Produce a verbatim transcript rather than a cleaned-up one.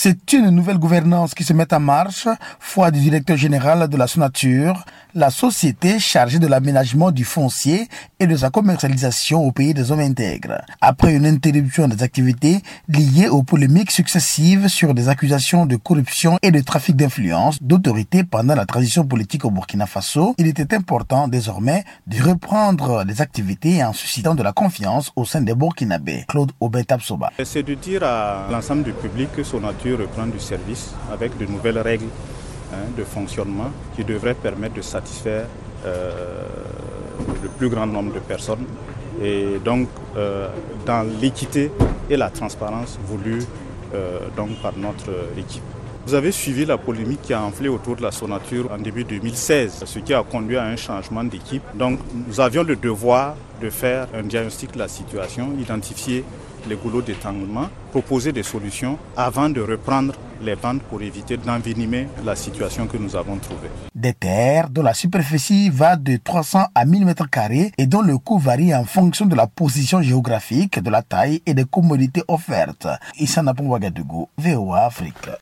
C'est une nouvelle gouvernance qui se met en marche, foi du directeur général de la Sonature, la société chargée de l'aménagement du foncier et de sa commercialisation au pays des hommes intègres. Après une interruption des activités liées aux polémiques successives sur des accusations de corruption et de trafic d'influence d'autorités pendant la transition politique au Burkina Faso, il était important désormais de reprendre les activités en suscitant de la confiance au sein des Burkinabés. Claude Aubin-Tapsoba. C'est de dire à l'ensemble du public que Sonature reprend du service avec de nouvelles règles hein, de fonctionnement qui devraient permettre de satisfaire euh, le plus grand nombre de personnes et donc euh, dans l'équité et la transparence voulue euh, donc par notre équipe. Vous avez suivi la polémique qui a enflé autour de la Sonature en début deux mille seize, ce qui a conduit à un changement d'équipe. Donc nous avions le devoir de faire un diagnostic de la situation, identifier les goulots d'étranglement, proposer des solutions avant de reprendre les ventes pour éviter d'envenimer la situation que nous avons trouvée. Des terres dont la superficie va de trois cents à mille mètres carrés et dont le coût varie en fonction de la position géographique, de la taille et des commodités offertes. Issa Napon Ouagadougou, V O A Afrique.